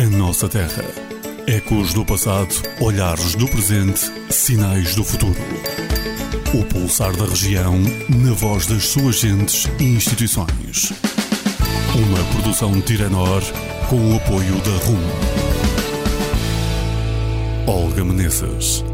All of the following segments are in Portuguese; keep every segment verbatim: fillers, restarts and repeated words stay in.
A nossa terra. Ecos do passado, olhares do presente, sinais do futuro. O pulsar da região, na voz das suas gentes e instituições. Uma produção de Tiranor, com o apoio da R U M. Olga Menezes.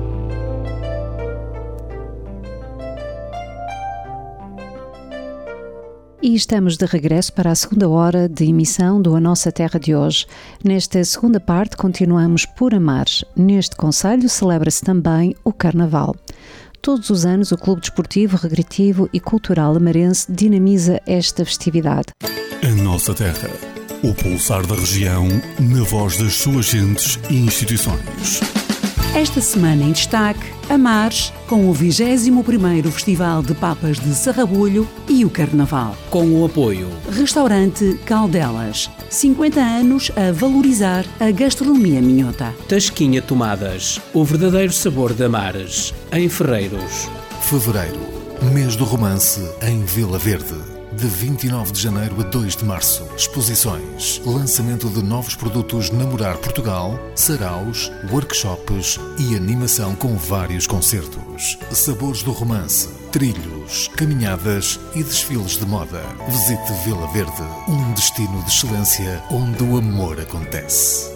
E estamos de regresso para a segunda hora de emissão do A Nossa Terra de hoje. Nesta segunda parte continuamos por Amar. Neste concelho celebra-se também o Carnaval. Todos os anos o Clube Desportivo, Recreativo e Cultural Amarense dinamiza esta festividade. A Nossa Terra. O pulsar da região, na voz das suas gentes e instituições. Esta semana em destaque, Amares, com o vigésimo primeiro Festival de Papas de Sarrabulho e o Carnaval. Com o apoio Restaurante Caldelas, cinquenta anos a valorizar a gastronomia minhota. Tasquinha Tomadas, o verdadeiro sabor de Amares, em Ferreiros. Fevereiro, mês do romance em Vila Verde. De vinte e nove de janeiro a dois de março. Exposições, lançamento de novos produtos Namorar Portugal, saraus, workshops e animação com vários concertos. Sabores do romance, trilhos, caminhadas e desfiles de moda. Visite Vila Verde, um destino de excelência onde o amor acontece.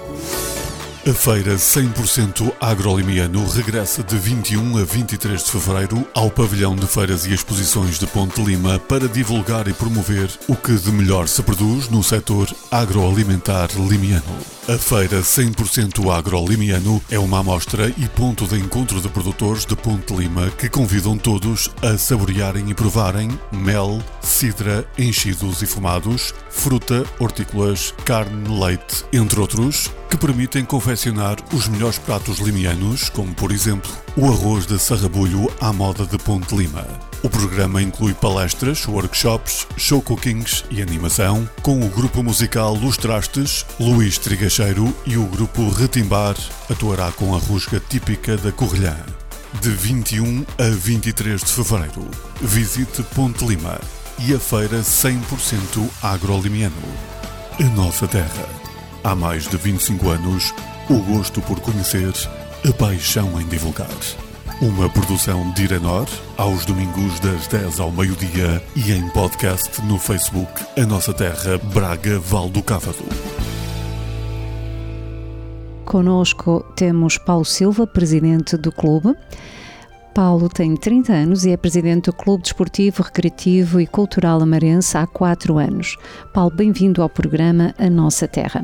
A feira cem por cento agrolimiano regressa de vinte e um a vinte e três de fevereiro ao pavilhão de feiras e exposições de Ponte Lima para divulgar e promover o que de melhor se produz no setor agroalimentar limiano. A feira cem por cento agrolimiano é uma amostra e ponto de encontro de produtores de Ponte Lima que convidam todos a saborearem e provarem mel, cidra, enchidos e fumados, fruta, hortícolas, carne, leite, entre outros, que permitem confeccionar os melhores pratos limianos, como por exemplo o arroz de sarrabulho à moda de Ponte Lima. O programa inclui palestras, workshops, show cookings e animação, com o grupo musical Los Trastes, Luís Trigacheiro e o grupo Retimbar atuará com a rusga típica da Correlhã. De vinte e um a vinte e três de fevereiro, visite Ponte Lima e a feira cem por cento agrolimiano. A nossa terra. Há mais de vinte e cinco anos, o gosto por conhecer, a paixão em divulgar. Uma produção de Irenor, aos domingos das dez ao meio-dia e em podcast no Facebook A Nossa Terra, Braga, Val do Cávado. Conosco temos Paulo Silva, presidente do clube. Paulo tem trinta anos e é presidente do Clube Desportivo, Recreativo e Cultural Amarense há quatro anos. Paulo, bem-vindo ao programa A Nossa Terra.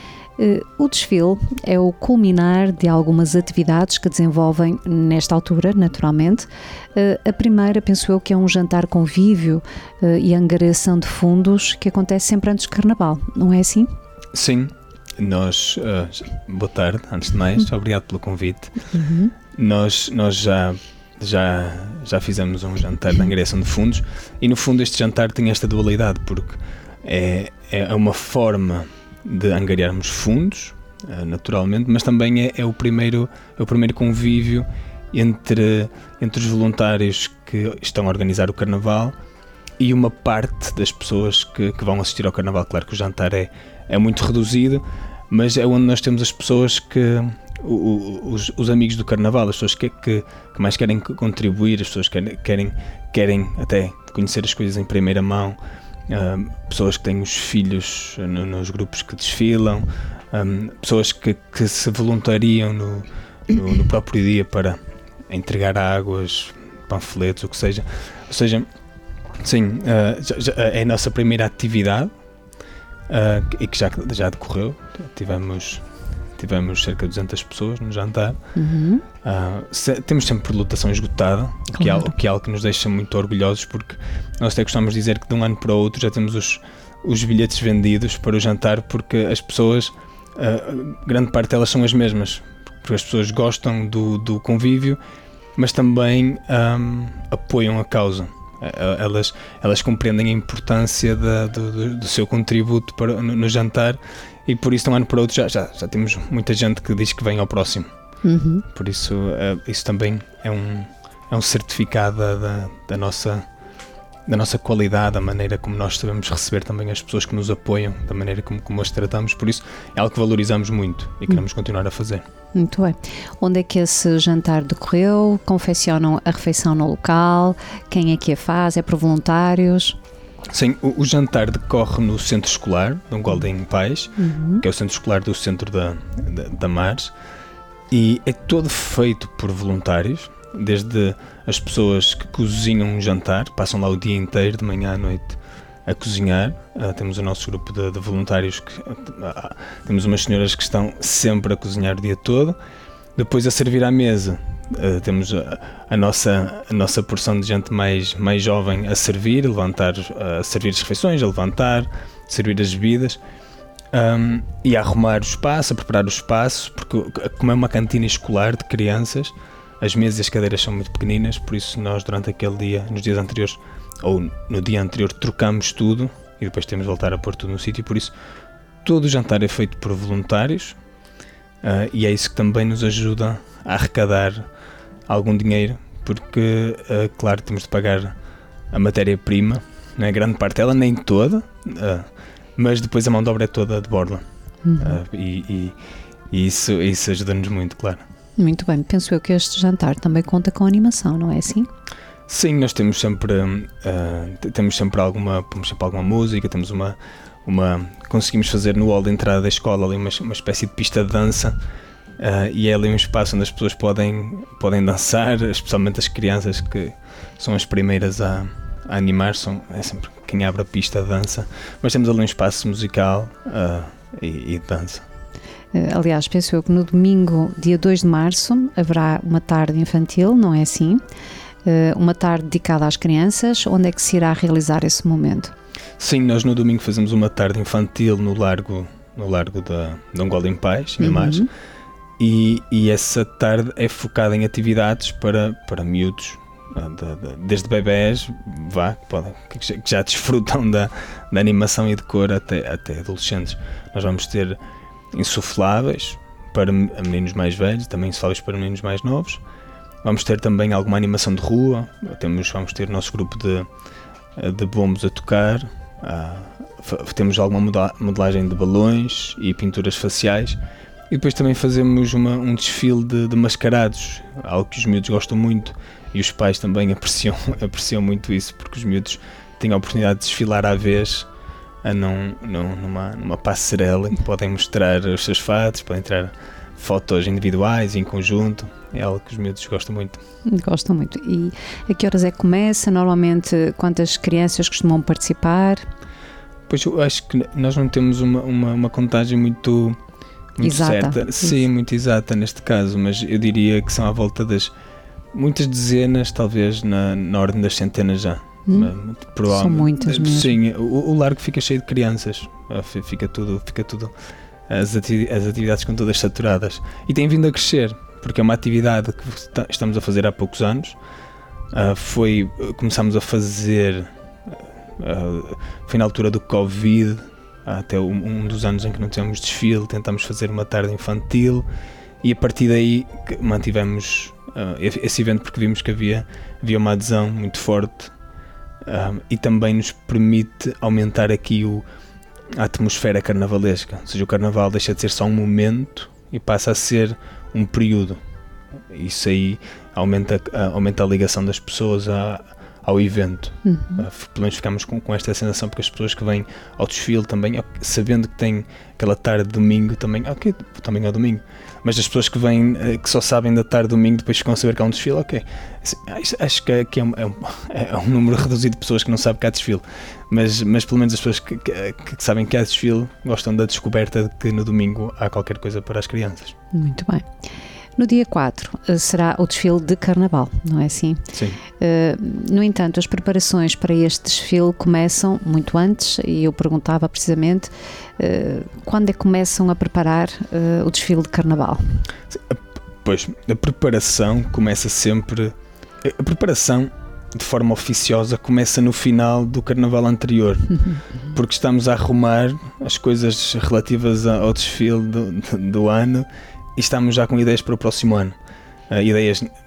O desfile é o culminar de algumas atividades que desenvolvem nesta altura, naturalmente. A primeira, penso eu, que é um jantar convívio e angariação de fundos que acontece sempre antes do Carnaval, não é assim? Sim, nós... Uh, boa tarde, antes de mais, uhum. Obrigado pelo convite. Uhum. Nós, nós já... Já, já fizemos um jantar de angariação de fundos e no fundo este jantar tem esta dualidade porque é, é uma forma de angariarmos fundos, naturalmente, mas também é, é, o, primeiro, é o primeiro convívio entre, entre os voluntários que estão a organizar o Carnaval e uma parte das pessoas que, que vão assistir ao Carnaval. Claro que o jantar é, é muito reduzido, mas é onde nós temos as pessoas que... Os, os amigos do Carnaval, as pessoas que, que, que mais querem contribuir, as pessoas que querem, querem até conhecer as coisas em primeira mão, uh, pessoas que têm os filhos no, nos grupos que desfilam, um, pessoas que, que se voluntariam no, no, no próprio dia para entregar águas, panfletos, o que seja. Ou seja, sim, uh, já, já é a nossa primeira atividade uh, e que já, já decorreu. Tivemos... Tivemos cerca de duzentas pessoas no jantar. Uhum. Uh, se, temos sempre por lotação esgotada, claro. que, é algo, que é algo que nos deixa muito orgulhosos, porque nós até gostamos de dizer que de um ano para o outro já temos os, os bilhetes vendidos para o jantar, porque as pessoas, uh, grande parte delas são as mesmas, porque as pessoas gostam do, do convívio, mas também um, apoiam a causa. Elas, elas compreendem a importância da, do, do seu contributo para, no, no jantar e por isso de um ano para outro já, já, já temos muita gente que diz que vem ao próximo. Uhum. Por isso uh, isso também é um, é um certificado da, da, da nossa da nossa qualidade, da maneira como nós sabemos receber também as pessoas que nos apoiam, da maneira como, como as tratamos. Por isso é algo que valorizamos muito e queremos hum. continuar a fazer. Muito bem. Onde é que esse jantar decorreu? Confeccionam a refeição no local? Quem é que a faz? É por voluntários? Sim, o, o jantar decorre no centro escolar, do Golden Pais, uhum. que é o centro escolar do centro da, da, da Mares, e é todo feito por voluntários, desde as pessoas que cozinham um jantar, passam lá o dia inteiro, de manhã à noite, a cozinhar. Uh, temos o nosso grupo de, de voluntários, que uh, temos umas senhoras que estão sempre a cozinhar o dia todo. Depois, a servir à mesa, uh, temos a, a, nossa, a nossa porção de gente mais, mais jovem a servir, a levantar, uh, a servir as refeições, a levantar, a servir as bebidas. Um, e a arrumar o espaço, a preparar o espaço, porque como é uma cantina escolar de crianças, as mesas e as cadeiras são muito pequeninas, por isso nós durante aquele dia, nos dias anteriores, ou no dia anterior, trocamos tudo e depois temos de voltar a pôr tudo no sítio. Por isso todo o jantar é feito por voluntários, uh, e é isso que também nos ajuda a arrecadar algum dinheiro, porque uh, claro, temos de pagar a matéria-prima, não é? Grande parte dela, nem toda, uh, mas depois a mão de obra é toda de borla. Uhum. uh, e, e, e isso, isso ajuda-nos muito, claro. Muito bem, penso eu que este jantar também conta com animação, não é assim? Sim, nós temos sempre uh, temos sempre alguma, temos sempre alguma música, temos uma, uma conseguimos fazer no hall de entrada da escola ali uma, uma espécie de pista de dança, uh, e é ali um espaço onde as pessoas podem, podem dançar, especialmente as crianças, que são as primeiras a, a animar, são, é sempre quem abre a pista de dança, mas temos ali um espaço musical uh, e, e dança. Aliás, penso eu que no domingo, dia dois de março, haverá uma tarde infantil, não é assim? Uma tarde dedicada às crianças. Onde é que se irá realizar esse momento? Sim, nós no domingo fazemos uma tarde infantil no largo, no largo da Dom Golden Pais, em Mares, uhum. e, e essa tarde é focada em atividades para, para miúdos, de, de, desde bebés, vá, que, podem, que já desfrutam da, da animação e de cor, até, até adolescentes. Nós vamos ter insufláveis para meninos mais velhos, também insufláveis para meninos mais novos. Vamos ter também alguma animação de rua, temos, vamos ter o nosso grupo de, de bombos a tocar, uh, temos alguma modelagem de balões e pinturas faciais, e depois também fazemos uma, um desfile de, de mascarados, algo que os miúdos gostam muito, e os pais também apreciam, apreciam muito isso, porque os miúdos têm a oportunidade de desfilar à vez, a num, num, numa, numa passarela em que podem mostrar os seus fatos, podem tirar fotos individuais e em conjunto. É algo que os miúdos gostam muito. Gostam muito. E a que horas é que começa? Normalmente, quantas crianças costumam participar? Pois eu acho que nós não temos uma, uma, uma contagem muito, muito exata. certa. Sim, muito exata neste caso, mas eu diria que são à volta das muitas dezenas, talvez na, na ordem das centenas já. Hum, são muitas mesmo. Sim, o, o largo fica cheio de crianças, fica tudo, fica tudo as, ati- as atividades com todas saturadas, e tem vindo a crescer, porque é uma atividade que está, estamos a fazer há poucos anos. Uh, foi, começámos a fazer uh, foi na altura do Covid, até um, um dos anos em que não tínhamos desfile, tentámos fazer uma tarde infantil, e a partir daí mantivemos uh, esse evento, porque vimos que havia, havia uma adesão muito forte. Um, e também nos permite aumentar aqui o, a atmosfera carnavalesca, ou seja, o carnaval deixa de ser só um momento e passa a ser um período. Isso aí aumenta, aumenta a ligação das pessoas a, ao evento. Uhum. Uh, pelo menos ficamos com, com esta sensação, porque as pessoas que vêm ao desfile também, sabendo que tem aquela tarde de domingo, também, ok, também é domingo, mas as pessoas que vêm, que só sabem da tarde de domingo, depois ficam a saber que há um desfile, ok. Acho que é, que é, um, é, um, é um número reduzido de pessoas que não sabem que há desfile, mas, mas pelo menos as pessoas que, que, que sabem que há desfile gostam da descoberta de que no domingo há qualquer coisa para as crianças. Muito bem. No dia quatro será o desfile de carnaval, não é assim? Sim. Uh, no entanto, as preparações para este desfile começam muito antes, e eu perguntava precisamente uh, quando é que começam a preparar uh, o desfile de carnaval? Pois, a preparação começa sempre... A preparação, de forma oficiosa, começa no final do carnaval anterior, porque estamos a arrumar as coisas relativas ao desfile do, do, do ano, e estamos já com ideias para o próximo ano. Uh, ideias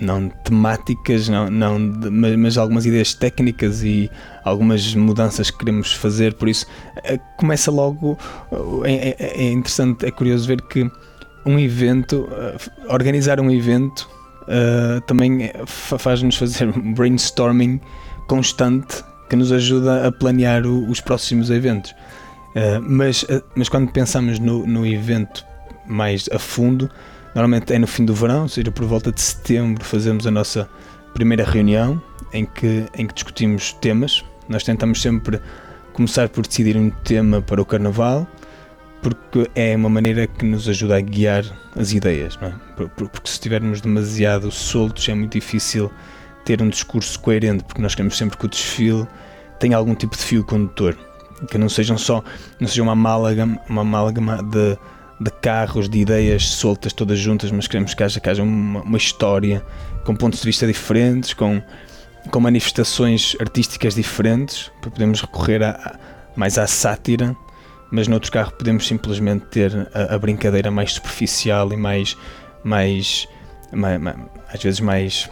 não temáticas, não, não, mas, mas algumas ideias técnicas e algumas mudanças que queremos fazer, por isso começa logo, é, é interessante, é curioso ver que um evento, organizar um evento uh, também faz-nos fazer um brainstorming constante que nos ajuda a planear o, os próximos eventos, uh, mas, mas quando pensamos no, no evento mais a fundo, normalmente é no fim do verão, ou seja, por volta de setembro fazemos a nossa primeira reunião em que, em que discutimos temas. Nós tentamos sempre começar por decidir um tema para o Carnaval, porque é uma maneira que nos ajuda a guiar as ideias, não é? Porque se estivermos demasiado soltos é muito difícil ter um discurso coerente, porque nós queremos sempre que o desfile tenha algum tipo de fio condutor, que não sejam só, não seja uma amálgama, uma amálgama de de carros, de ideias soltas todas juntas, mas queremos que haja, que haja uma, uma história com pontos de vista diferentes, com, com manifestações artísticas diferentes, para podermos recorrer a, a, mais à sátira, mas noutro carro podemos simplesmente ter a, a brincadeira mais superficial e mais, mais, mais, mais às vezes mais,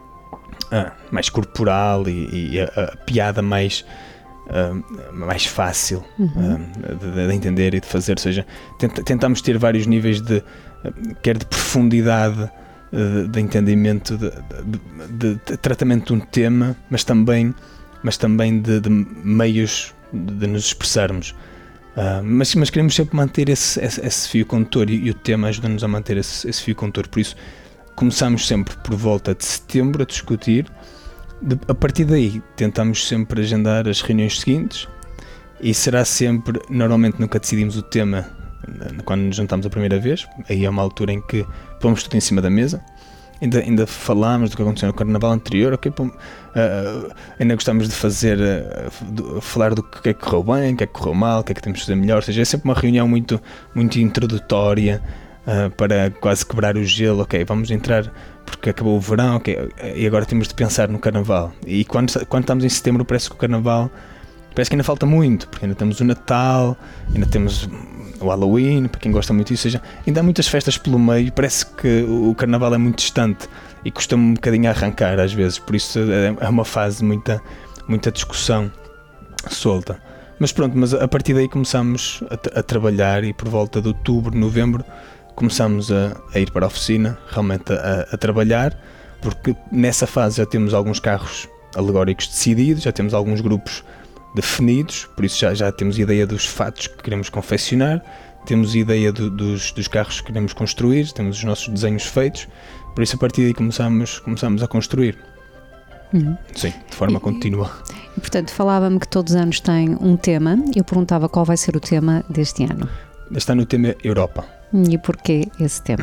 ah, mais corporal e, e a, a piada mais Uh, mais fácil uhum. uh, de, de entender e de fazer, ou seja, tenta, tentamos ter vários níveis de, uh, quer de profundidade uh, de entendimento de, de, de, de tratamento de um tema, mas também, mas também de, de meios de, de nos expressarmos, uh, mas, mas queremos sempre manter esse, esse, esse fio condutor e, e o tema ajuda-nos a manter esse, esse fio condutor, por isso começamos sempre por volta de setembro a discutir. De, a partir daí tentamos sempre agendar as reuniões seguintes e será sempre, normalmente nunca decidimos o tema quando nos juntamos a primeira vez, aí é uma altura em que pomos tudo em cima da mesa, ainda, ainda falamos do que aconteceu no Carnaval anterior, okay, pom, uh, ainda gostamos de fazer, uh, de falar do que é que correu bem, o que é que correu mal, o que é que temos de fazer melhor, ou seja, é sempre uma reunião muito, muito introdutória uh, para quase quebrar o gelo, ok, vamos entrar porque acabou o verão, okay, e agora temos de pensar no Carnaval. E quando, quando estamos em setembro parece que o Carnaval, parece que ainda falta muito, porque ainda temos o Natal, ainda temos o Halloween, para quem gosta muito disso, ou seja, ainda há muitas festas pelo meio, parece que o Carnaval é muito distante e custa-me um bocadinho a arrancar às vezes, por isso é uma fase de muita, muita discussão solta. Mas pronto, mas a partir daí começamos a, a trabalhar e por volta de outubro, novembro, começamos a, a ir para a oficina, realmente a, a trabalhar, porque nessa fase já temos alguns carros alegóricos decididos, já temos alguns grupos definidos, por isso já, já temos ideia dos fatos que queremos confeccionar, temos ideia do, dos, dos carros que queremos construir, temos os nossos desenhos feitos, por isso a partir daí começamos, começamos a construir. Uhum. Sim, de forma e, contínua. E, portanto, falava-me que todos os anos tem um tema, eu perguntava qual vai ser o tema deste ano. Este ano o tema é Europa. E porquê esse tema?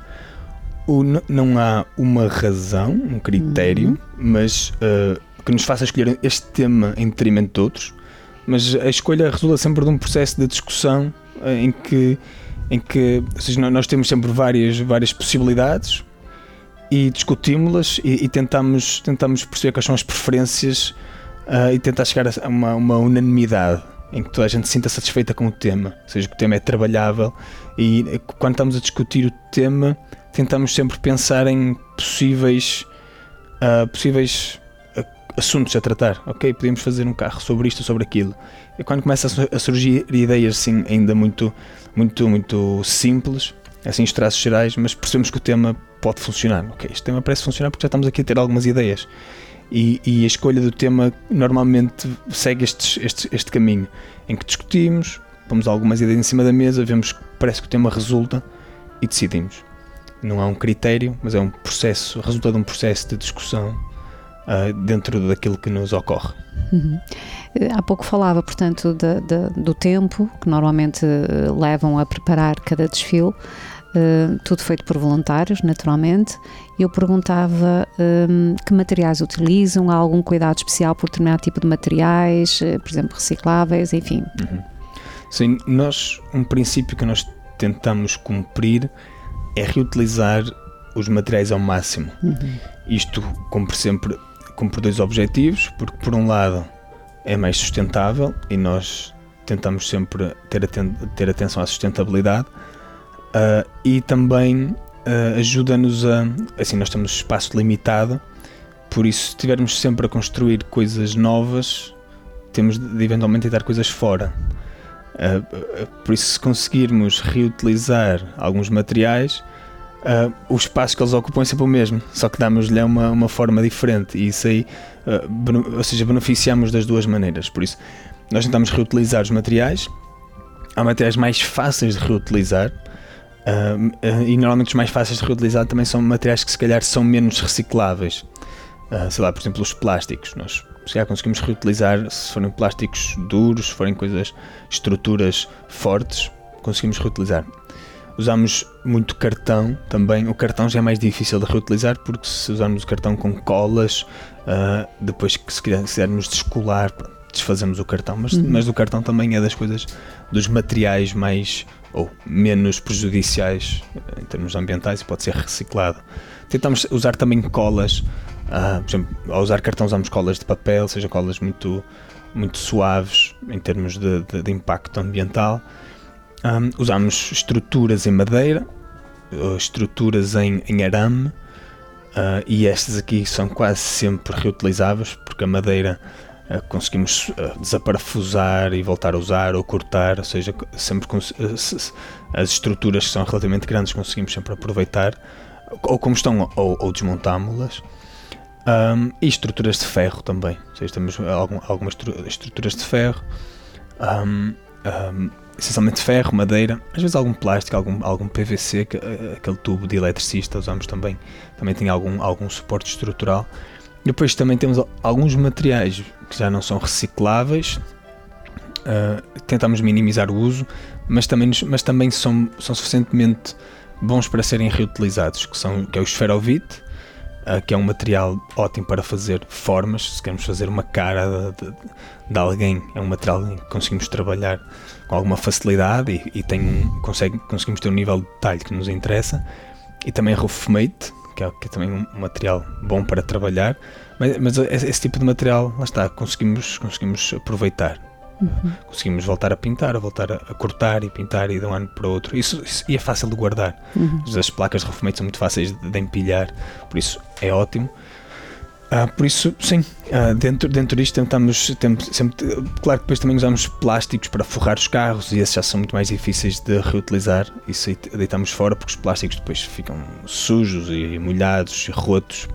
O, não há uma razão, um critério, uhum. mas uh, que nos faça escolher este tema em detrimento de outros, mas a escolha resulta sempre de um processo de discussão uh, em que, em que ou seja, nós temos sempre várias, várias possibilidades e discutimos-las e, e tentamos, tentamos perceber quais são as preferências uh, e tentar chegar a uma, uma unanimidade em que toda a gente se sinta satisfeita com o tema, ou seja, que o tema é trabalhável e quando estamos a discutir o tema tentamos sempre pensar em possíveis, uh, possíveis uh, assuntos a tratar, ok, podemos fazer um carro sobre isto ou sobre aquilo, e quando começa a surgir ideias assim, ainda muito, muito, muito simples, assim os traços gerais, mas percebemos que o tema pode funcionar, ok, este tema parece funcionar porque já estamos aqui a ter algumas ideias. E, e a escolha do tema normalmente segue estes, este, este caminho em que discutimos, pomos algumas ideias em cima da mesa, vemos que parece que o tema resulta e decidimos. Não há um critério, mas é um processo, resulta de um processo de discussão uh, dentro daquilo que nos ocorre. Uhum. Há pouco falava, portanto, de, de, do tempo que normalmente levam a preparar cada desfile. Uh, tudo feito por voluntários, naturalmente. Eu perguntava um, que materiais utilizam, há algum cuidado especial por determinado tipo de materiais, uh, por exemplo, recicláveis, enfim. Uhum. Sim, nós, um princípio que nós tentamos cumprir é reutilizar os materiais ao máximo. Uhum. Isto cumpre sempre, cumpre dois objetivos, porque por um lado é mais sustentável e nós tentamos sempre ter, aten- ter atenção à sustentabilidade. Uh, e também uh, ajuda-nos a... Assim, nós temos espaço limitado, por isso, se estivermos sempre a construir coisas novas, temos de eventualmente deitar coisas fora. Uh, uh, por isso, se conseguirmos reutilizar alguns materiais, uh, o espaço que eles ocupam é sempre o mesmo, só que damos-lhe uma, uma forma diferente, e isso aí, uh, beno, ou seja, beneficiamos das duas maneiras. Por isso, nós tentamos reutilizar os materiais. Há materiais mais fáceis de reutilizar, uh, uh, e normalmente os mais fáceis de reutilizar também são materiais que se calhar são menos recicláveis. Uh, sei lá, por exemplo, os plásticos. Nós se calhar conseguimos reutilizar, se forem plásticos duros, se forem coisas, estruturas fortes, conseguimos reutilizar. Usamos muito cartão também. O cartão já é mais difícil de reutilizar, porque se usarmos o cartão com colas, uh, depois que se quisermos descolar, desfazemos o cartão, mas, uhum. mas o cartão também é das coisas, dos materiais mais ou menos prejudiciais em termos ambientais, e pode ser reciclado. Tentamos usar também colas, uh, por exemplo, ao usar cartão usamos colas de papel, seja colas muito, muito suaves em termos de, de, de impacto ambiental. Um, usamos estruturas em madeira, estruturas em, em arame, uh, e estas aqui são quase sempre reutilizáveis, porque a madeira uh, conseguimos uh, desaparafusar e voltar a usar ou cortar, ou seja, sempre cons- uh, as estruturas que são relativamente grandes conseguimos sempre aproveitar, ou como estão, ou, ou desmontámo-las. Um, e estruturas de ferro também, ou seja, temos algum, algumas estruturas de ferro, um, um, essencialmente ferro, madeira, às vezes algum plástico, algum, algum P V C, que, aquele tubo de eletricista usamos também, também tem algum, algum suporte estrutural. Depois também temos alguns materiais que já não são recicláveis, uh, tentamos minimizar o uso, mas também, mas também são, são suficientemente bons para serem reutilizados, que, são, que é o esferovite, uh, que é um material ótimo para fazer formas. Se queremos fazer uma cara de, de, de alguém, é um material que conseguimos trabalhar com alguma facilidade e, e tem, consegue, conseguimos ter um nível de detalhe que nos interessa. E também roofmate, que é, que é também um material bom para trabalhar, mas, mas esse, esse tipo de material, lá está, conseguimos, conseguimos aproveitar. Uhum. Conseguimos voltar a pintar, a voltar a, a cortar e pintar e de um ano para o outro. Isso, isso e é fácil de guardar. Uhum. As placas de roofmate são muito fáceis de, de empilhar, por isso é ótimo. Ah, por isso, sim, ah, dentro, dentro disto tentamos, temos, sempre, claro que depois também usamos plásticos para forrar os carros, e esses já são muito mais difíceis de reutilizar. Isso aí deitamos fora, porque os plásticos depois ficam sujos e molhados e rotos,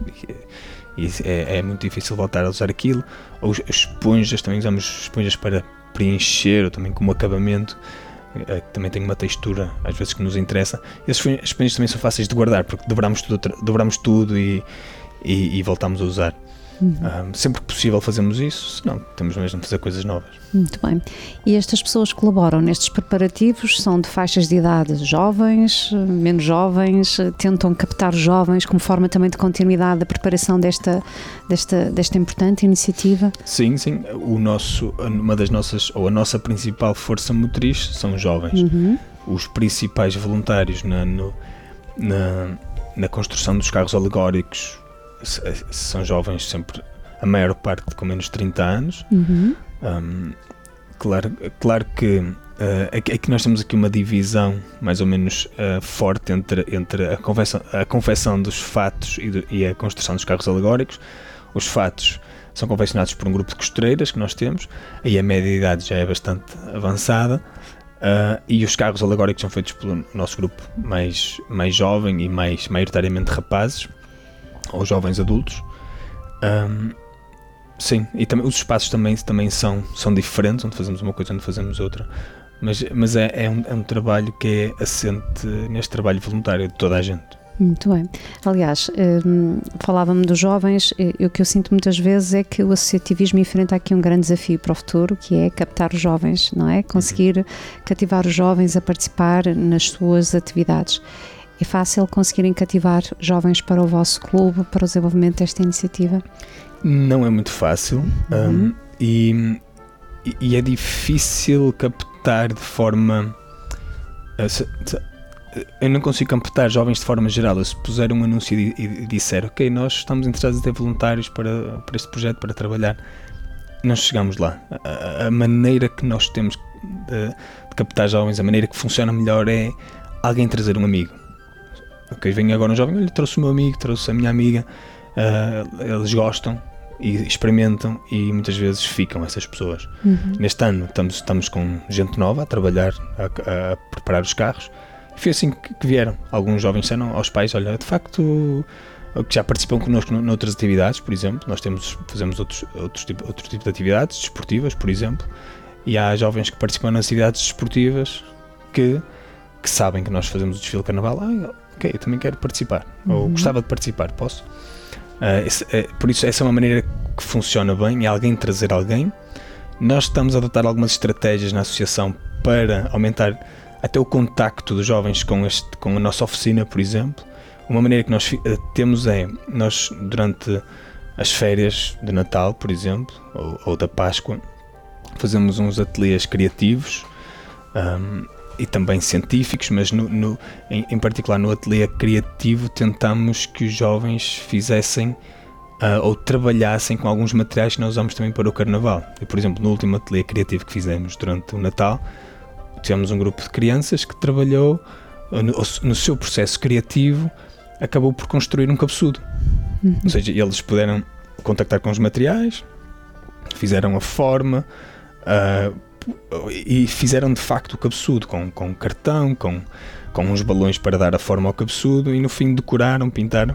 e, e é, é muito difícil voltar a usar aquilo. Ou as esponjas, também usamos esponjas para preencher, ou também como acabamento, que também tem uma textura às vezes que nos interessa. E as esponjas também são fáceis de guardar, porque dobramos tudo, dobramos tudo e E, e voltamos a usar. Uhum. Um, sempre que possível fazemos isso, senão temos mesmo de fazer coisas novas. Muito bem. E estas pessoas que colaboram nestes preparativos são de faixas de idade jovens, menos jovens, tentam captar jovens como forma também de continuidade da preparação desta, desta, desta importante iniciativa? Sim, sim. O nosso, uma das nossas, ou a nossa principal força motriz são os jovens. Uhum. Os principais voluntários na, no, na, na construção dos carros alegóricos são jovens, sempre, a maior parte com menos de trinta anos. Uhum. Um, claro, claro que uh, é que nós temos aqui uma divisão mais ou menos uh, forte entre, entre a, confecção, a confecção dos fatos e, do, e a construção dos carros alegóricos. Os fatos são confeccionados por um grupo de costureiras que nós temos, aí a média de idade já é bastante avançada, uh, e os carros alegóricos são feitos pelo nosso grupo mais, mais jovem e mais maioritariamente rapazes, ou jovens adultos. Um, sim, e também, os espaços também, também são, são diferentes, onde fazemos uma coisa, onde fazemos outra, mas, mas é, é, um, é um trabalho que é assente neste trabalho voluntário de toda a gente. Muito bem. Aliás, um, falava-me dos jovens, e o que eu sinto muitas vezes é que o associativismo enfrenta aqui um grande desafio para o futuro, que é captar os jovens, não é? Conseguir uhum. cativar os jovens a participar nas suas atividades. É fácil conseguirem cativar jovens para o vosso clube, para o desenvolvimento desta iniciativa? Não é muito fácil. Uhum. um, e, e é difícil captar de forma... Uh, se, se, eu não consigo captar jovens de forma geral. Eu, se puser um anúncio e, e disser, ok, nós estamos interessados em ter voluntários para, para este projeto, para trabalhar, nós chegamos lá. A, a maneira que nós temos de, de captar jovens, a maneira que funciona melhor é alguém trazer um amigo. ok, vem agora um jovem, olha, trouxe o meu amigo, trouxe a minha amiga, uh, eles gostam e experimentam e muitas vezes ficam essas pessoas. Uhum. Neste ano estamos, estamos com gente nova a trabalhar, a, a preparar os carros. Foi assim que, que vieram. Alguns jovens disseram aos pais, olha, de facto, que já participam connosco noutras atividades, por exemplo, nós temos, fazemos outros, outros, tipo, outros tipos de atividades desportivas, por exemplo, e há jovens que participam nas atividades desportivas que, que sabem que nós fazemos o desfile de carnaval. Ah, ok, eu também quero participar, uhum. ou gostava de participar, posso? Uh, esse, é, por isso, essa é uma maneira que funciona bem, é alguém trazer alguém. Nós estamos a adotar algumas estratégias na associação para aumentar até o contacto dos jovens com, este, com a nossa oficina, por exemplo. Uma maneira que nós temos é, nós durante as férias de Natal, por exemplo, ou, ou da Páscoa, fazemos uns ateliês criativos um, e também científicos, mas no, no, em, em particular no ateliê criativo tentamos que os jovens fizessem uh, ou trabalhassem com alguns materiais que nós usamos também para o Carnaval. E, por exemplo, no último ateliê criativo que fizemos durante o Natal, tivemos um grupo de crianças que trabalhou no, no seu processo criativo, acabou por construir um cabeçudo. Uhum. Ou seja, eles puderam contactar com os materiais, fizeram a forma uh, e fizeram de facto o cabeçudo com, com cartão, com, com uns balões para dar a forma ao cabeçudo e no fim decoraram, pintaram.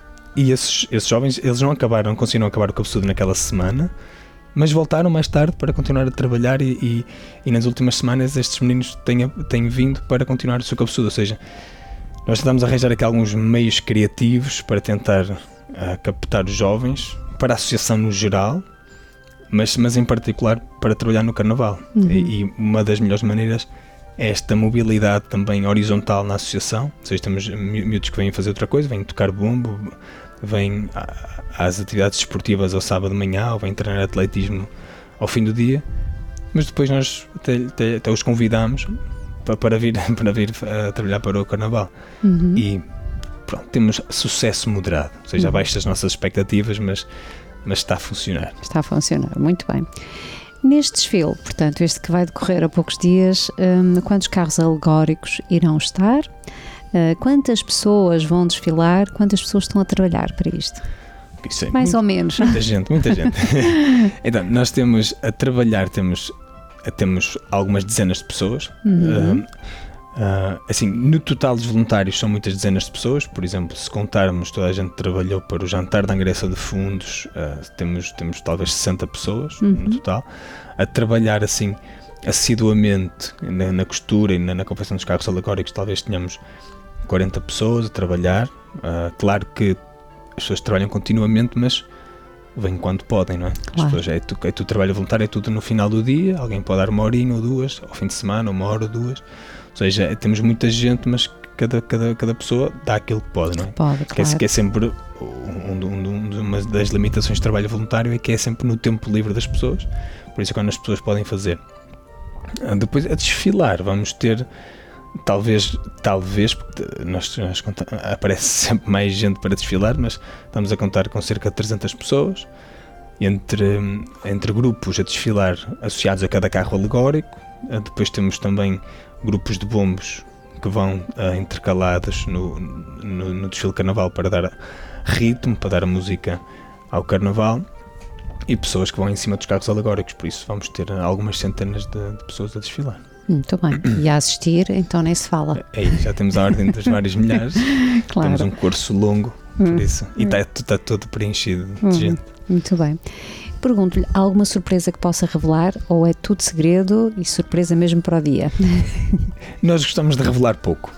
E esses, esses jovens, eles não acabaram, não conseguiram acabar o cabeçudo naquela semana, mas voltaram mais tarde para continuar a trabalhar e, e, e nas últimas semanas estes meninos têm, têm vindo para continuar o seu cabeçudo. Ou seja, nós tentamos arranjar aqui alguns meios criativos para tentar uh, captar os jovens, para a associação no geral, mas, mas em particular para trabalhar no Carnaval. Uhum. E, e uma das melhores maneiras é esta mobilidade também horizontal na associação. Ou seja, temos miúdos que vêm fazer outra coisa, vêm tocar bumbo, vêm às atividades desportivas ao sábado de manhã, ou vêm treinar atletismo ao fim do dia, mas depois nós até, até, até os convidamos para, para, vir, para vir a trabalhar para o Carnaval. Uhum. E pronto, temos sucesso moderado, ou seja, uhum. abaixo das nossas expectativas, mas, mas está a funcionar. Está a funcionar, muito bem. Neste desfile, portanto, este que vai decorrer a poucos dias, um, quantos carros alegóricos irão estar? Uh, quantas pessoas vão desfilar? Quantas pessoas estão a trabalhar para isto? Isso é Mais muito, ou menos. Muita gente, muita gente. Então, nós temos a trabalhar, temos, temos algumas dezenas de pessoas. Uhum. Uh, uh, assim, no total dos voluntários são muitas dezenas de pessoas. Por exemplo, se contarmos toda a gente que trabalhou para o jantar da Angressa de Fundos, uh, temos, temos talvez sessenta pessoas uhum. no total, a trabalhar assim assiduamente na, na costura e na, na confecção dos carros alegóricos. Talvez tenhamos quarenta pessoas a trabalhar. Uh, claro que as pessoas trabalham continuamente, mas vêm quando podem, não é? Claro. As pessoas, é, tu, é tu trabalho voluntário, é tudo no final do dia, alguém pode dar uma horinha ou duas, ao fim de semana, uma hora ou duas. Ou seja, é, temos muita gente, mas cada, cada, cada pessoa dá aquilo que pode, não é? Pode, que, claro. é, que é sempre um, um, um, uma das limitações de trabalho voluntário, é que é sempre no tempo livre das pessoas, por isso é quando as pessoas podem fazer. Uh, depois a desfilar, vamos ter Talvez, talvez, porque nós, nós conta, aparece sempre mais gente para desfilar, mas estamos a contar com cerca de trezentas pessoas, entre, entre grupos a desfilar associados a cada carro alegórico. Depois temos também grupos de bombos que vão uh, intercalados no, no, no desfile de Carnaval para dar ritmo, para dar a música ao Carnaval, e pessoas que vão em cima dos carros alegóricos. Por isso vamos ter algumas centenas de, de pessoas a desfilar. Muito bem, e a assistir então nem se fala. É, já temos a ordem dos vários milhares. Claro. Temos um curso longo, por hum. isso, e está, está todo preenchido de hum. gente. Muito bem. Pergunto-lhe, alguma surpresa que possa revelar, ou é tudo segredo e surpresa mesmo para o dia? Nós gostamos de revelar pouco.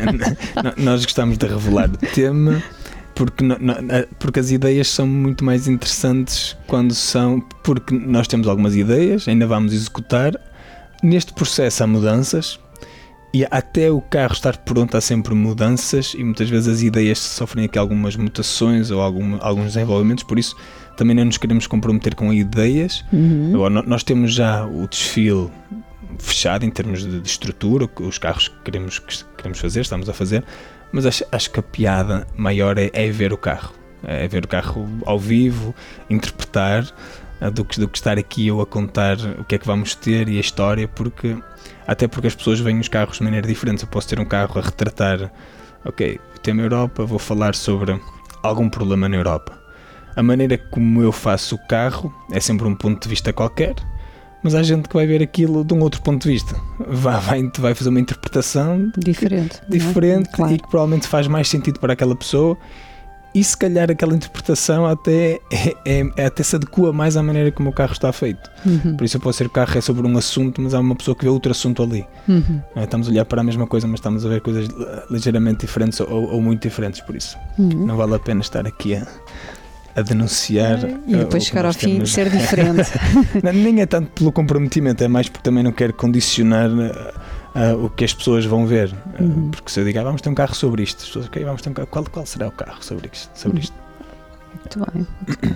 Nós gostamos de revelar o tema, porque, porque as ideias são muito mais interessantes quando são, porque nós temos algumas ideias, ainda vamos executar. Neste processo há mudanças, e até o carro estar pronto há sempre mudanças, e muitas vezes as ideias sofrem aqui algumas mutações ou algum, alguns desenvolvimentos, por isso também não nos queremos comprometer com ideias. Uhum. Agora, nós temos já o desfile fechado em termos de, de estrutura, os carros que queremos, que queremos fazer, estamos a fazer, mas acho, acho que a piada maior é, é ver o carro, é ver o carro ao vivo, interpretar, Do que, do que estar aqui eu a contar o que é que vamos ter e a história, porque até porque as pessoas veem os carros de maneira diferente. Eu posso ter um carro a retratar ok, o tema Europa, vou falar sobre algum problema na Europa. A maneira como eu faço o carro é sempre um ponto de vista qualquer, mas há gente que vai ver aquilo de um outro ponto de vista. Vai, vai, vai fazer uma interpretação diferente, que, diferente é? Claro. E que provavelmente faz mais sentido para aquela pessoa. E se calhar aquela interpretação até, é, é, até se adequa mais à maneira como o carro está feito. Uhum. Por isso pode ser que o carro é sobre um assunto, mas há uma pessoa que vê outro assunto ali. Uhum. Não é? Estamos a olhar para a mesma coisa, mas estamos a ver coisas ligeiramente diferentes ou, ou muito diferentes, por isso. Uhum. Não vale a pena estar aqui a, a denunciar. E depois chegar ao fim e ser diferente. Não, nem é tanto pelo comprometimento, é mais porque também não quero condicionar Uh, o que as pessoas vão ver, uhum. uh, porque se eu digo, ah, vamos ter um carro sobre isto, as pessoas, okay, vamos ter um carro, qual, qual será o carro sobre isto? Sobre isto? Muito bem.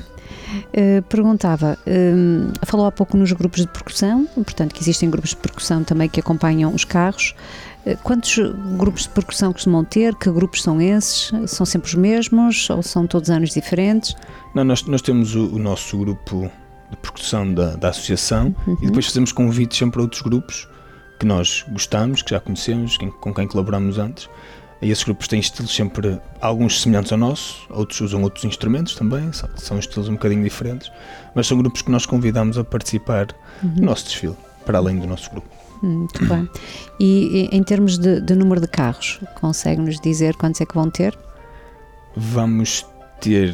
Uh, perguntava, um, falou há pouco nos grupos de percussão, portanto que existem grupos de percussão também que acompanham os carros. Uh, quantos grupos de percussão costumam ter? Que grupos são esses? São sempre os mesmos ou são todos anos diferentes? Não, nós, nós temos o, o nosso grupo de percussão da, da associação, uhum. e depois fazemos convites sempre a outros grupos que nós gostamos, que já conhecemos, com quem colaboramos antes. E esses grupos têm estilos sempre, alguns semelhantes ao nosso, outros usam outros instrumentos também, são, são estilos um bocadinho diferentes, mas são grupos que nós convidamos a participar uhum. no nosso desfile, para além do nosso grupo. Muito bem. E em termos de, de número de carros, consegue-nos dizer quantos é que vão ter? Vamos ter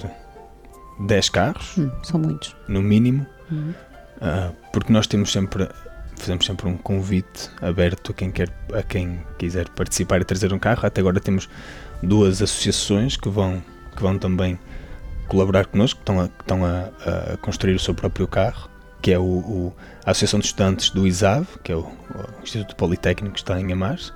dez carros, hum, são muitos, no mínimo, uhum. uh, porque nós temos sempre... Fazemos sempre um convite aberto a quem, quer, a quem quiser participar e trazer um carro. Até agora temos duas associações que vão, que vão também colaborar connosco, que estão, a, que estão a, a construir o seu próprio carro, que é o, o, a Associação de Estudantes do I S A V, que é o, o Instituto Politécnico que está em Amares,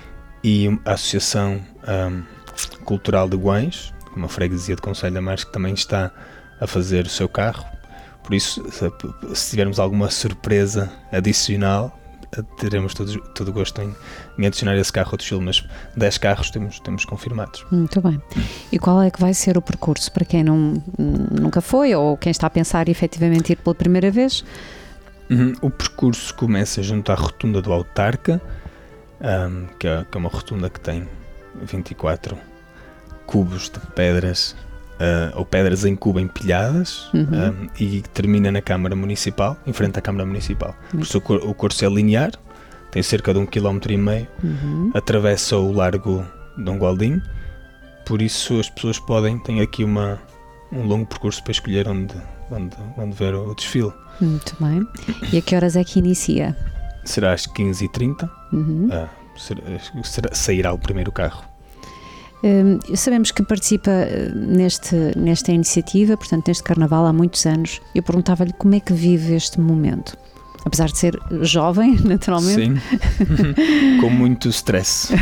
e a Associação um, Cultural de Guães, uma freguesia de Conselho de Amares, que também está a fazer o seu carro. Por isso, se, se tivermos alguma surpresa adicional, teremos todo, todo o gosto em, em adicionar esse carro ao desfile, mas dez carros temos, temos confirmados. Muito bem. E qual é que vai ser o percurso para quem não, nunca foi ou quem está a pensar efetivamente ir pela primeira vez? Uhum. O percurso começa junto à rotunda do Autarca, um, que, é, que é uma rotunda que tem vinte e quatro cubos de pedras, Uh, ou pedras em cubo empilhadas, uhum. um, e termina na Câmara Municipal, em frente à Câmara Municipal. Por isso o, cor, o curso é linear, tem cerca de um quilómetro e meio, uhum. atravessa o Largo Dom Gualdinho, por isso as pessoas podem, têm aqui uma, um longo percurso para escolher onde, onde, onde ver o desfile. Muito bem. E a que horas é que inicia? Será às quinze e trinta, uhum. uh, será, será, sairá o primeiro carro. Um, sabemos que participa neste, nesta iniciativa, portanto neste carnaval há muitos anos. Eu perguntava-lhe como é que vive este momento, apesar de ser jovem, naturalmente. Sim, com muito stress.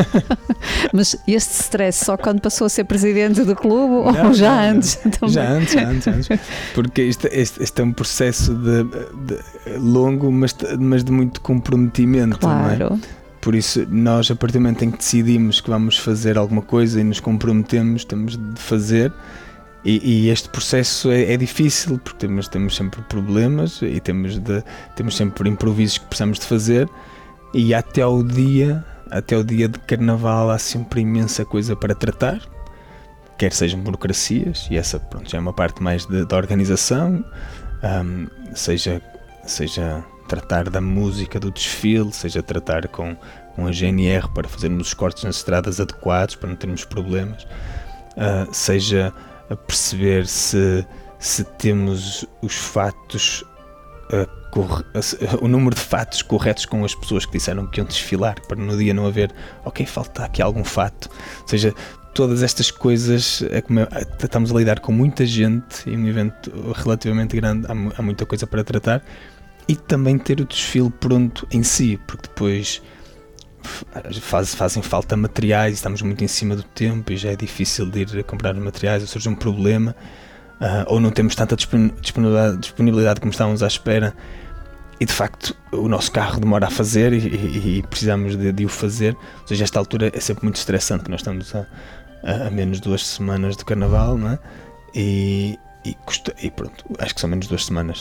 Mas este stress só quando passou a ser presidente do clube não, ou já não, antes? Não. Já antes, já antes, antes. Porque este, este, este é um processo de, de longo, mas, mas de muito comprometimento. Claro. Não é? Por isso, nós, a partir do momento em que decidimos que vamos fazer alguma coisa e nos comprometemos, temos de fazer. E, e este processo é, é difícil, porque temos, temos sempre problemas e temos, de, temos sempre improvisos que precisamos de fazer. E até ao dia, até o dia de Carnaval há sempre imensa coisa para tratar, quer sejam burocracias, e essa pronto, já é uma parte mais de, da organização, um, seja... seja tratar da música do desfile, seja tratar com, com a G N R para fazermos os cortes nas estradas adequados, para não termos problemas, uh, seja a perceber se, se temos os fatos, uh, corre, uh, o número de fatos corretos com as pessoas que disseram que iam desfilar, para no dia não haver, ok, falta aqui algum fato, ou seja, todas estas coisas, é como é, estamos a lidar com muita gente, e um evento relativamente grande, há, há muita coisa para tratar. E também ter o desfile pronto em si, porque depois faz, fazem falta materiais, estamos muito em cima do tempo e já é difícil de ir a comprar materiais, ou surge um problema, uh, ou não temos tanta disponibilidade, disponibilidade como estávamos à espera, e de facto o nosso carro demora a fazer e, e, e precisamos de, de o fazer. Ou seja, esta altura é sempre muito estressante, nós estamos a, a, a menos duas semanas do Carnaval, não é? E, e, custa, e pronto, acho que são menos duas semanas.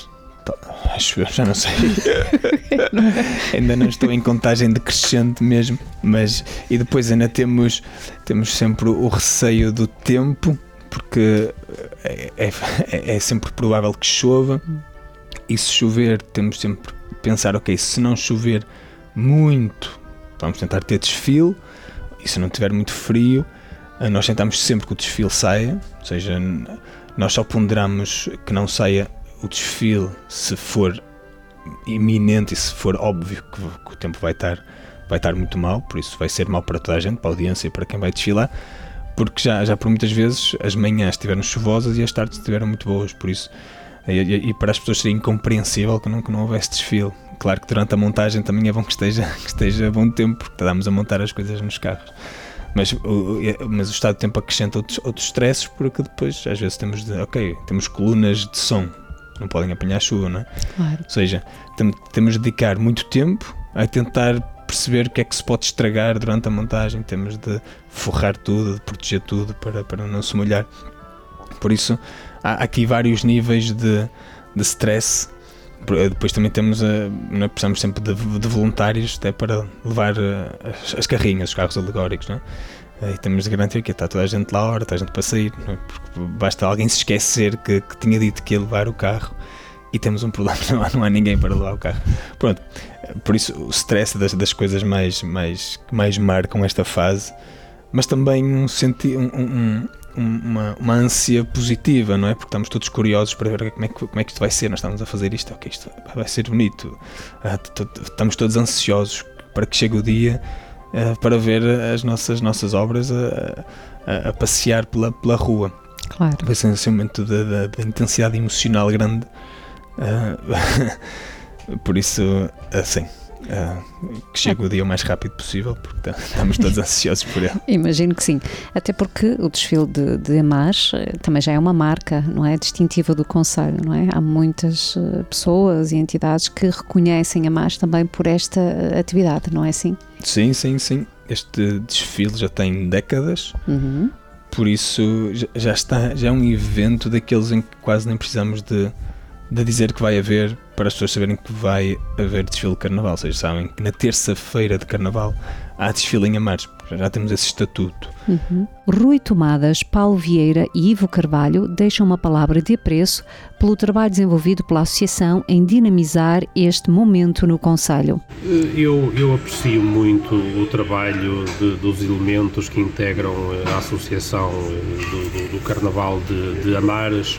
Acho eu, já não sei. Ainda não estou em contagem decrescente mesmo, mas e depois ainda temos, temos sempre o receio do tempo, porque é, é, é sempre provável que chova, e se chover temos sempre que pensar, ok, se não chover muito, vamos tentar ter desfile, e se não tiver muito frio, nós tentamos sempre que o desfile saia, ou seja, nós só ponderamos que não saia o desfile se for iminente e se for óbvio que, que o tempo vai estar, vai estar muito mau, por isso vai ser mau para toda a gente, para a audiência e para quem vai desfilar, porque já, já por muitas vezes as manhãs estiveram chuvosas e as tardes estiveram muito boas, por isso, e, e, e para as pessoas seria incompreensível que não, que não houvesse desfile. Claro que durante a montagem também é bom que esteja, que esteja bom tempo, porque estamos a montar as coisas nos carros. Mas o, mas o estado de tempo acrescenta outros, outros stresses, porque depois às vezes temos de, ok, temos colunas de som, não podem apanhar chuva, não é? Claro. Ou seja, tem, temos de dedicar muito tempo a tentar perceber o que é que se pode estragar durante a montagem, temos de forrar tudo, de proteger tudo para, para não se molhar. Por isso há aqui vários níveis de, de stress. Depois também temos a, não é? Precisamos sempre de, de voluntários até para levar as, as carrinhas, os carros alegóricos, não é? E temos de garantir que está toda a gente lá à hora, está a gente para sair, não é? Porque basta alguém se esquecer que, que tinha dito que ia levar o carro e temos um problema, não há, não há ninguém para levar o carro. Pronto, por isso o stress das, das coisas mais, mais, que mais marcam esta fase, mas também um senti, um, um, uma, uma ânsia positiva, não é? Porque estamos todos curiosos para ver como é, que, como é que isto vai ser. Nós estamos a fazer isto, ok, isto vai ser bonito. Estamos todos ansiosos para que chegue o dia uh, para ver as nossas, nossas obras a, a, a passear pela, pela rua. Claro. Vai ser um momento de, de, de intensidade emocional grande. Uh, por isso, assim. Uh, que chegue o dia o mais rápido possível, porque estamos todos ansiosos por ele. Imagino que sim, até porque o desfile de, de AMARS também já é uma marca, não é? Distintiva do concelho, não é? Há muitas pessoas e entidades que reconhecem AMARS também por esta atividade, não é assim? Sim, sim, sim. Este desfile já tem décadas, uhum. Por isso já está, já é um evento daqueles em que quase nem precisamos de de dizer que vai haver, para as pessoas saberem que vai haver desfile de carnaval. Ou seja, sabem que na terça-feira de carnaval há desfile em AMARS, já temos esse estatuto. Uhum. Rui Tomadas, Paulo Vieira e Ivo Carvalho deixam uma palavra de apreço pelo trabalho desenvolvido pela Associação em dinamizar este momento no concelho. Eu, eu aprecio muito o trabalho de, dos elementos que integram a Associação do, do, do Carnaval de, de AMARS,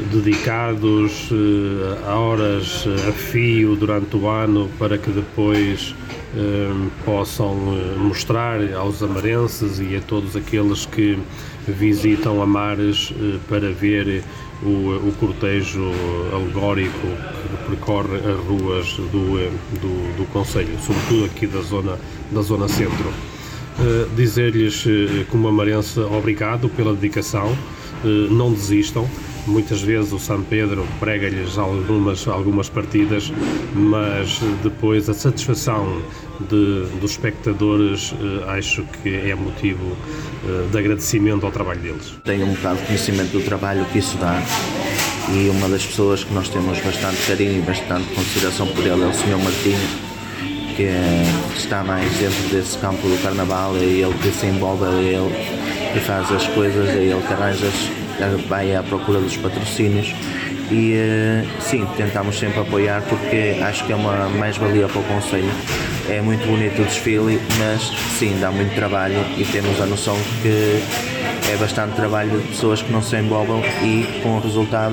dedicados a horas a fio durante o ano para que depois eh, possam mostrar aos amarenses e a todos aqueles que visitam AMARS eh, para ver o, o cortejo alegórico que percorre as ruas do, do, do concelho, sobretudo aqui da zona, da zona centro. Eh, dizer-lhes como amarense obrigado pela dedicação, eh, não desistam. Muitas vezes o São Pedro prega-lhes algumas, algumas partidas, mas depois a satisfação de, dos espectadores eh, acho que é motivo eh, de agradecimento ao trabalho deles. Tenho um bocado de conhecimento do trabalho que isso dá e uma das pessoas que nós temos bastante carinho e bastante consideração por ele é o senhor Martinho, que é, está mais dentro desse campo do carnaval, é ele que se envolve, é ele que faz as coisas, é ele que arranja, vai à procura dos patrocínios e sim, tentamos sempre apoiar porque acho que é uma mais-valia para o concelho. É muito bonito o desfile, mas sim, dá muito trabalho e temos a noção que é bastante trabalho de pessoas que não se envolvem e com o resultado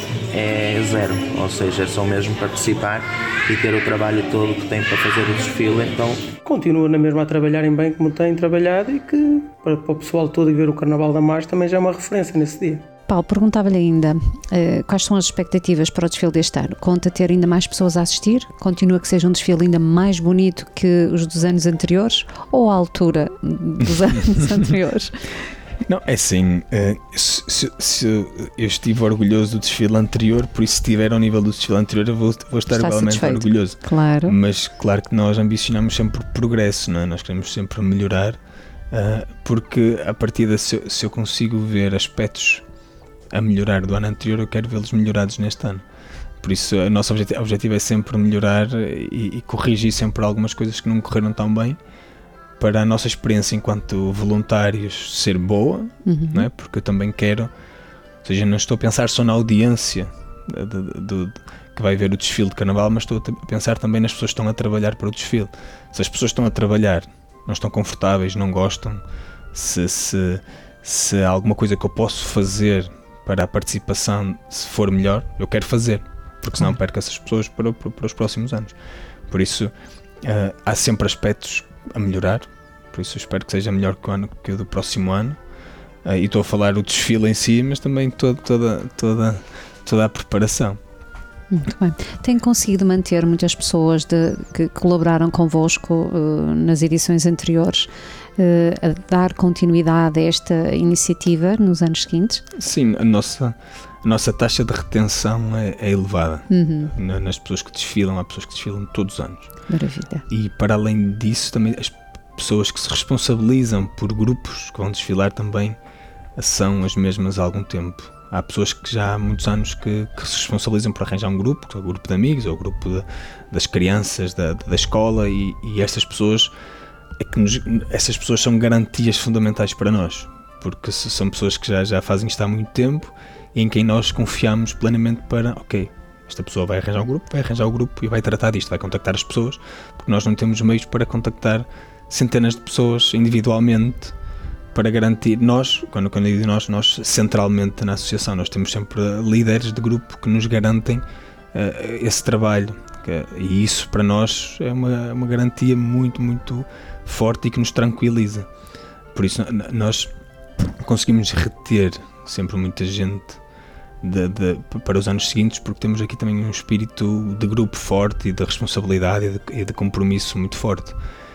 é zero, ou seja, é só mesmo participar e ter o trabalho todo que tem para fazer o desfile. Então continua na mesma a trabalharem bem como têm trabalhado e que para, para o pessoal todo e ver o Carnaval de AMARS também já é uma referência nesse dia. Paulo, perguntava-lhe ainda uh, quais são as expectativas para o desfile deste ano? Conta ter ainda mais pessoas a assistir? Continua que seja um desfile ainda mais bonito que os dos anos anteriores ou à altura dos anos anteriores? Não, é assim, se, se, se eu estive orgulhoso do desfile anterior, por isso se estiver ao nível do desfile anterior eu vou, vou estar Está igualmente satisfeito. Orgulhoso. Claro. Mas claro que nós ambicionamos sempre progresso, não é? Nós queremos sempre melhorar, uh, porque a partir de se, se eu consigo ver aspectos a melhorar do ano anterior, eu quero vê-los melhorados neste ano. Por isso, o nosso objetivo, objetivo é sempre melhorar e, e corrigir sempre algumas coisas que não correram tão bem, para a nossa experiência enquanto voluntários ser boa, uhum. não é? Porque eu também quero, ou seja, não estou a pensar só na audiência de, de, de, de, que vai ver o desfile de carnaval, mas estou a pensar também nas pessoas que estão a trabalhar para o desfile. Se as pessoas estão a trabalhar, não estão confortáveis, não gostam, se, se, se há alguma coisa que eu posso fazer para a participação, se for melhor, eu quero fazer, porque senão perco essas pessoas para, para, para os próximos anos. Por isso, uh, há sempre aspectos a melhorar, por isso eu espero que seja melhor que o, ano, que o do próximo ano, uh, e estou a falar o desfile em si, mas também todo, toda, toda, toda a preparação. Muito bem. Tem conseguido manter muitas pessoas de, que colaboraram convosco uh, nas edições anteriores, uh, a dar continuidade a esta iniciativa nos anos seguintes? Sim, a nossa, a nossa taxa de retenção é, é elevada. Uhum. Nas pessoas que desfilam, há pessoas que desfilam todos os anos. Maravilha. E para além disso, também as pessoas que se responsabilizam por grupos que vão desfilar também são as mesmas há algum tempo. Há pessoas que já há muitos anos que, que se responsabilizam por arranjar um grupo, que é o grupo de amigos, ou o grupo de, das crianças da, da escola, e, e estas pessoas, é que nos, essas pessoas são garantias fundamentais para nós, porque são pessoas que já, já fazem isto há muito tempo e em quem nós confiamos plenamente para, ok, esta pessoa vai arranjar um grupo, vai arranjar o grupo e vai tratar disto, vai contactar as pessoas, porque nós não temos meios para contactar centenas de pessoas individualmente, para garantir, nós, quando, quando eu digo nós, nós centralmente na associação, nós temos sempre líderes de grupo que nos garantem uh, esse trabalho, que, e isso para nós é uma, uma garantia muito, muito forte e que nos tranquiliza. Por isso nós conseguimos reter sempre muita gente de, de, para os anos seguintes, porque temos aqui também um espírito de grupo forte e de responsabilidade e de, e de compromisso muito forte.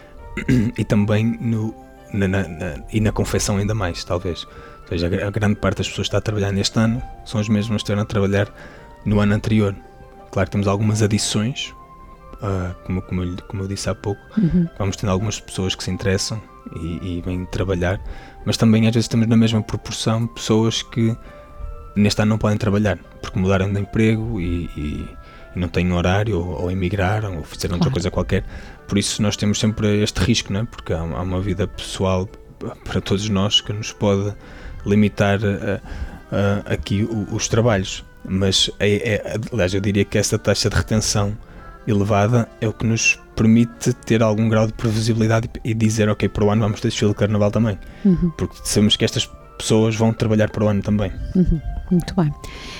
E também no Na, na, na, e na confecção ainda mais, talvez. Ou seja, a, a grande parte das pessoas que está a trabalhar neste ano são as mesmas que estiveram a trabalhar no ano anterior. Claro que temos algumas adições, uh, como, como, eu, como eu disse há pouco, uhum. vamos tendo algumas pessoas que se interessam e, e vêm trabalhar, mas também às vezes temos na mesma proporção pessoas que neste ano não podem trabalhar, porque mudaram de emprego e, e, e não têm horário, ou, ou emigraram, ou fizeram claro. Outra coisa qualquer. Por isso nós temos sempre este risco, não é? Porque há, há uma vida pessoal para todos nós que nos pode limitar a, a, aqui o, os trabalhos. Mas, é, é, aliás, eu diria que esta taxa de retenção elevada é o que nos permite ter algum grau de previsibilidade e dizer, ok, para o ano vamos ter desfile de carnaval também. Uhum. Porque sabemos que estas pessoas vão trabalhar para o ano também. Uhum. Muito bem.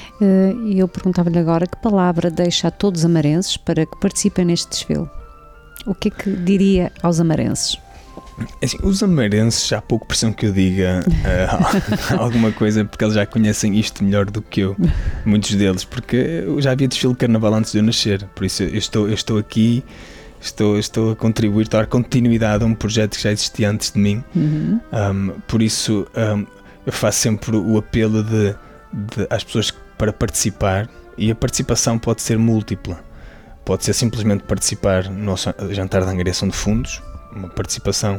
E uh, eu perguntava-lhe agora que palavra deixa a todos os amarenses para que participem neste desfile? O que é que diria aos amarenses? Assim, os amarenses já há pouco precisam que eu diga uh, alguma coisa, porque eles já conhecem isto melhor do que eu, muitos deles, porque eu já havia desfile de carnaval antes de eu nascer, por isso eu estou, eu estou aqui, estou, estou a contribuir, estou a dar continuidade a um projeto que já existia antes de mim. Uhum. um, por isso um, eu faço sempre o apelo de, de, às pessoas para participar, e a participação pode ser múltipla. Pode ser simplesmente participar no nosso jantar de angariação de fundos, uma participação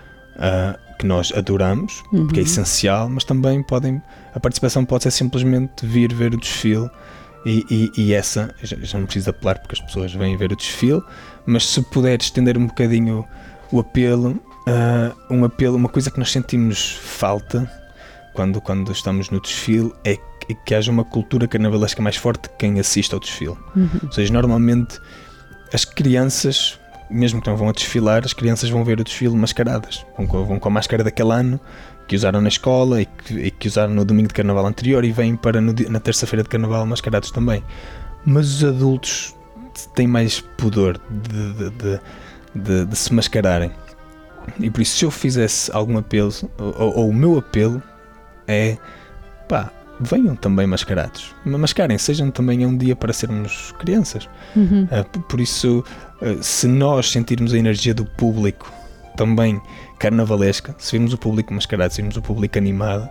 uh, que nós adoramos, uhum. porque é essencial, mas também podem, a participação pode ser simplesmente vir ver o desfile, e, e, e essa, já, já não preciso apelar porque as pessoas vêm ver o desfile, mas se puder estender um bocadinho o apelo, uh, um apelo, uma coisa que nós sentimos falta quando, quando estamos no desfile é que que haja uma cultura carnavalesca mais forte de quem assiste ao desfile. Uhum. Ou seja, normalmente as crianças, mesmo que não vão a desfilar, as crianças vão ver o desfile mascaradas, vão com, vão com a máscara daquele ano que usaram na escola e que, e que usaram no domingo de carnaval anterior, e vêm para no, na terça-feira de carnaval mascarados também. Mas os adultos têm mais pudor de, de, de, de, de se mascararem, e por isso, se eu fizesse algum apelo, ou, ou o meu apelo é, pá, venham também mascarados, mascarem, sejam também um dia para sermos crianças. Uhum. Uh, por isso, uh, se nós sentirmos a energia do público também carnavalesca, se virmos o público mascarado, se virmos o público animado,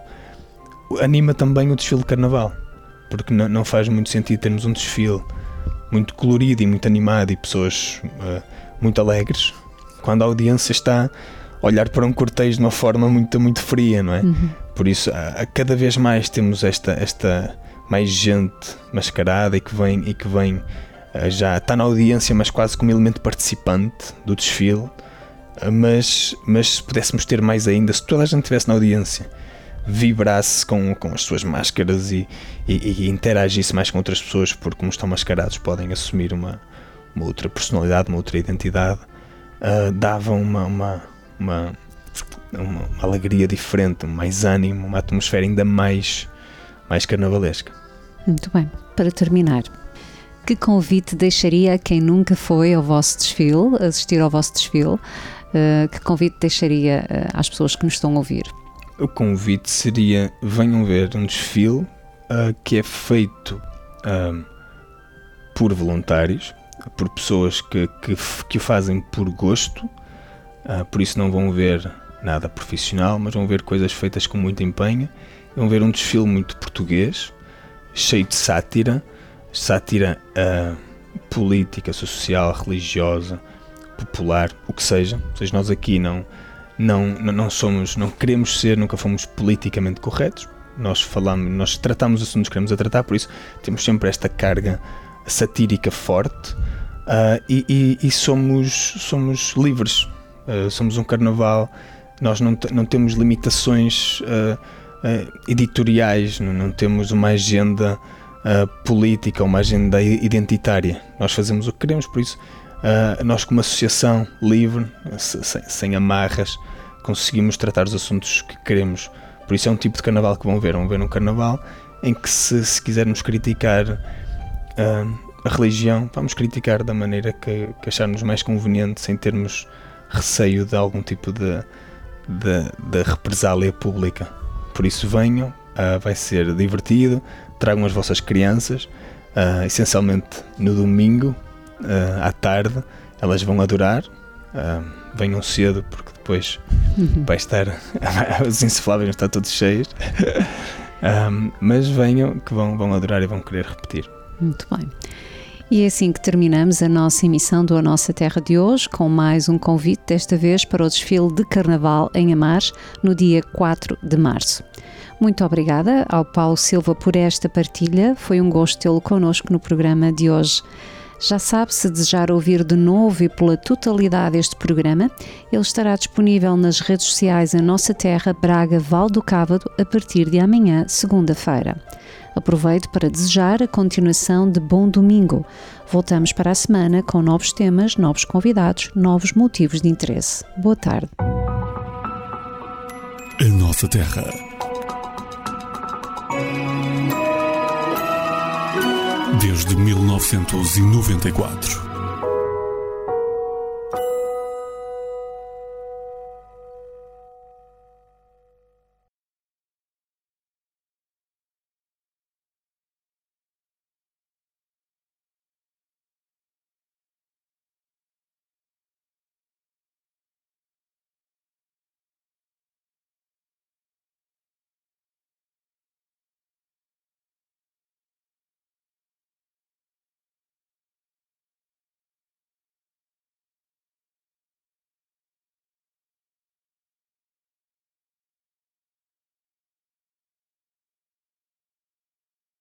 anima também o desfile de carnaval, porque não, não faz muito sentido termos um desfile muito colorido e muito animado e pessoas uh, muito alegres, quando a audiência está a olhar para um cortejo de uma forma muito, muito fria, não é? Uhum. Por isso, a, a cada vez mais temos esta, esta mais gente mascarada e que vem, e que vem já está na audiência, mas quase como elemento participante do desfile. Mas, mas se pudéssemos ter mais ainda, se toda a gente estivesse na audiência, vibrasse com, com as suas máscaras e, e, e interagisse mais com outras pessoas, porque como estão mascarados podem assumir uma, uma outra personalidade, uma outra identidade, uh, dava uma, uma, uma, uma, uma alegria diferente, mais ânimo, uma atmosfera ainda mais, mais carnavalesca. Muito bem, para terminar, que convite deixaria a quem nunca foi ao vosso desfile, assistir ao vosso desfile? Uh, que convite deixaria uh, às pessoas que nos estão a ouvir? O convite seria: venham ver um desfile uh, que é feito uh, por voluntários, por pessoas que, que, que o fazem por gosto, uh, por isso não vão ver nada profissional, mas vão ver coisas feitas com muito empenho. Vão ver um desfile muito português, cheio de sátira, sátira uh, política, social, religiosa, popular, o que seja. Ou seja, nós aqui não, não, não somos, não queremos ser, nunca fomos politicamente corretos. Nós falamos, nós tratamos assuntos que queremos a tratar, por isso temos sempre esta carga satírica forte, uh, e, e, e somos, somos livres. Uh, somos um carnaval, nós não, não temos limitações uh, uh, editoriais, não, não temos uma agenda uh, política, uma agenda identitária. Nós fazemos o que queremos, por isso Uh, nós, como associação livre, sem, sem amarras, conseguimos tratar os assuntos que queremos. Por isso é um tipo de carnaval que vão ver. Vão ver um carnaval em que, se, se quisermos criticar uh, a religião, vamos criticar da maneira que, que acharmos mais conveniente, sem termos receio de algum tipo de, de, de represália pública. Por isso venham, uh, vai ser divertido, tragam as vossas crianças, uh, essencialmente no domingo, Uh, à tarde, elas vão adorar. Uh, venham cedo, porque depois uhum. vai estar os insufláveis vão estar todos cheios. um, mas venham, que vão, vão adorar e vão querer repetir. Muito bem. E é assim que terminamos a nossa emissão do A Nossa Terra de hoje, com mais um convite, desta vez para o desfile de Carnaval em Amares, no dia quatro de março. Muito obrigada ao Paulo Silva por esta partilha. Foi um gosto tê-lo connosco no programa de hoje. Já sabe, se desejar ouvir de novo e pela totalidade este programa, ele estará disponível nas redes sociais A Nossa Terra Braga Val do Cávado a partir de amanhã, segunda-feira. Aproveito para desejar a continuação de bom domingo. Voltamos para a semana com novos temas, novos convidados, novos motivos de interesse. Boa tarde. A Nossa Terra. Desde mil novecentos e noventa e quatro.